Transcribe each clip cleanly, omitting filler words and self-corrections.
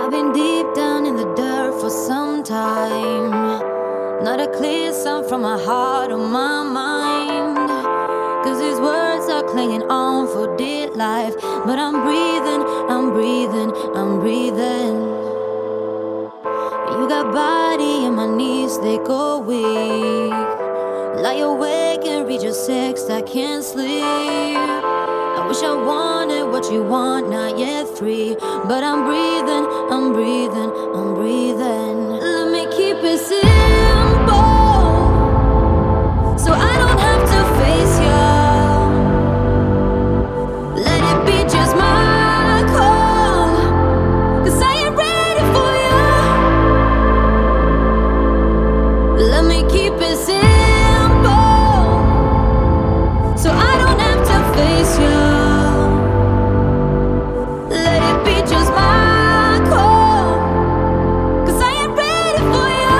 I've been deep down in the dirt for some time. Not a clear sound from my heart or my mind. Cause these words are clinging on for dear life. But I'm breathing, I'm breathing, I'm breathing. You got body and my knees, they go weak. Lie awake and read your text, I can't sleep. I wish I wanted what you want, not yet free. But I'm breathing, I'm breathing, I'm breathing. Let me keep it simple, so I don't have to face you. Let it be just my call, cause I ain't ready for you. Let me keep it simple, so I don't have to face you. Let it be just my call, cause I ain't ready for you.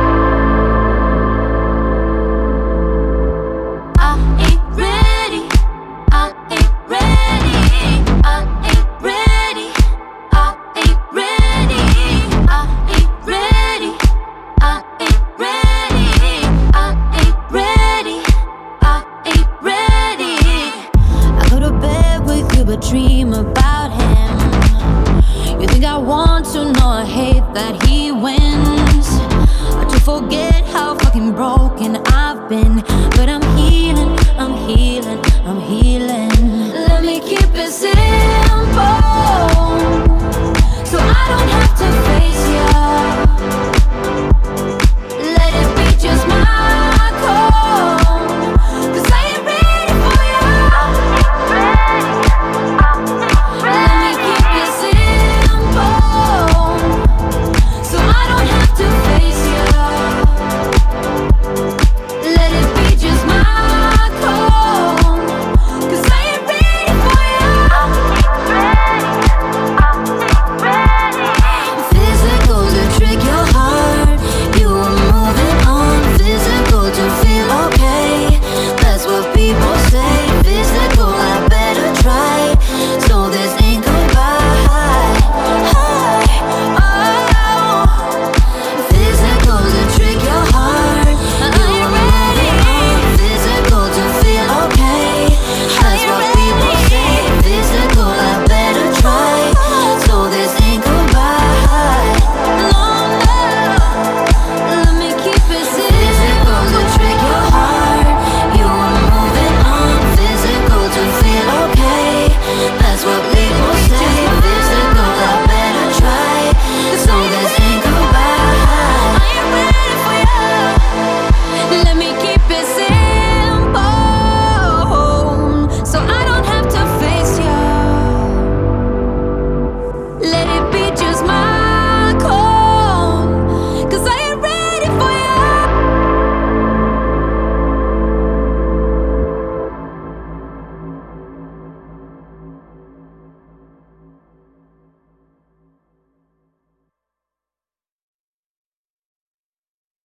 I ain't ready, I ain't ready, I ain't ready, I ain't ready, I ain't ready, I ain't ready, I ain't ready, I ain't ready. I go to bed with you but dream about him. You think I want to know I hate that he wins. I to forget how fucking broken I've been. But I'm healing, I'm healing, I'm healing. Let me keep it simple,